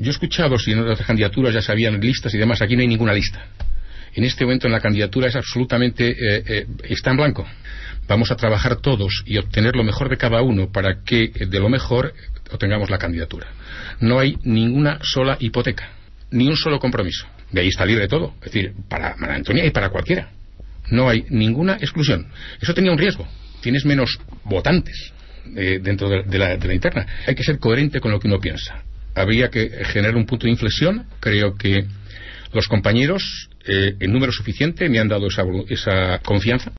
Yo he escuchado si en otras candidaturas ya se habían listas y demás. Aquí no hay ninguna lista. En este momento en la candidatura es absolutamente está en blanco. Vamos a trabajar todos y obtener lo mejor de cada uno para que de lo mejor obtengamos la candidatura. No hay ninguna sola hipoteca, ni un solo compromiso. De ahí está libre todo, es decir, para María Antonia y para cualquiera. No hay ninguna exclusión. Eso tenía un riesgo. Tienes menos votantes dentro de la interna. Hay que ser coherente con lo que uno piensa. Habría que generar un punto de inflexión. Creo que los compañeros en número suficiente me han dado esa confianza.